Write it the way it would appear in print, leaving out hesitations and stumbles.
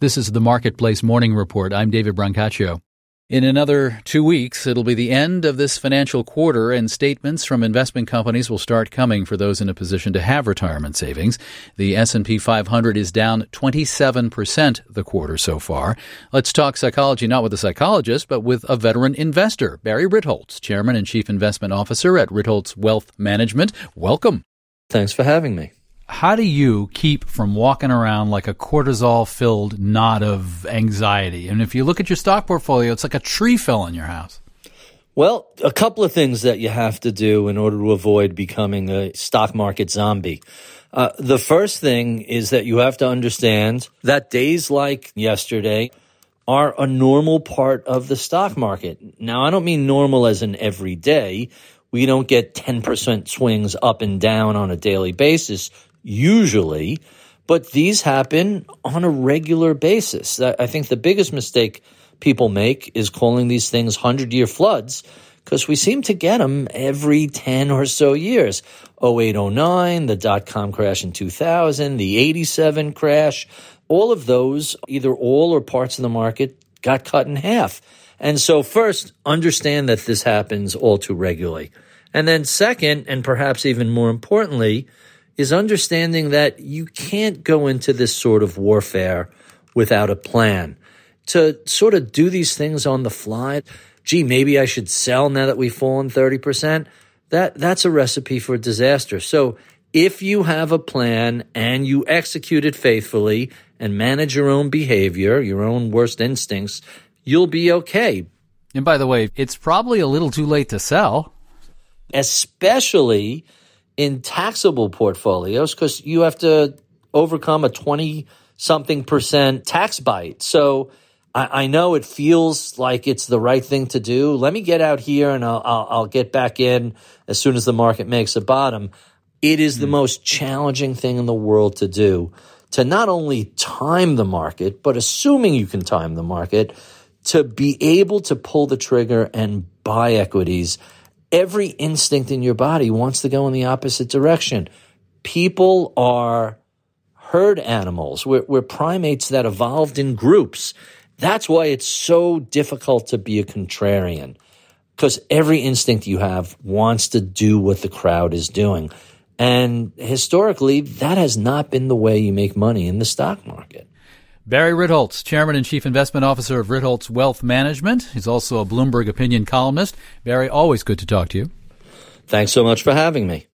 This is the Marketplace Morning Report. I'm David Brancaccio. In another 2 weeks, it'll be the end of this financial quarter, and statements from investment companies will start coming for those in a position to have retirement savings. The S&P 500 is down 27% the quarter so far. Let's talk psychology, not with a psychologist, but with a veteran investor, Barry Ritholtz, Chairman and Chief Investment Officer at Ritholtz Wealth Management. Welcome. Thanks for having me. How do you keep from walking around like a cortisol-filled knot of anxiety? And if you look at your stock portfolio, it's like a tree fell in your house. Well, a couple of things that you have to do in order to avoid becoming a stock market zombie. The first thing is that you have to understand that days like yesterday are a normal part of the stock market. Now, I don't mean normal as in every day. We don't get 10% swings up and down on a daily basis, usually, but these happen on a regular basis. I think the biggest mistake people make is calling these things 100-year floods, because we seem to get them every 10 or so years. 08, 09, the dot-com crash in 2000, the 87 crash, all of those, either all or parts of the market, got cut in half. And so first, understand that this happens all too regularly. And then second, and perhaps even more importantly, is understanding that you can't go into this sort of warfare without a plan. To sort of do these things on the fly, gee, maybe I should sell now that we've fallen 30%, that's a recipe for disaster. So if you have a plan and you execute it faithfully and manage your own behavior, your own worst instincts, you'll be okay. And by the way, it's probably a little too late to sell. Especially in taxable portfolios, because you have to overcome a 20-something% tax bite. So I know it feels like it's the right thing to do. Let me get out here and I'll get back in as soon as the market makes a bottom. It is the most challenging thing in the world to do, to not only time the market, but assuming you can time the market, to be able to pull the trigger and buy equities. Every instinct in your body wants to go in the opposite direction. People are herd animals. We're primates that evolved in groups. That's why it's so difficult to be a contrarian, because every instinct you have wants to do what the crowd is doing. And historically, that has not been the way you make money in the stock market. Barry Ritholtz, Chairman and Chief Investment Officer of Ritholtz Wealth Management. He's also a Bloomberg opinion columnist. Barry, always good to talk to you. Thanks so much for having me.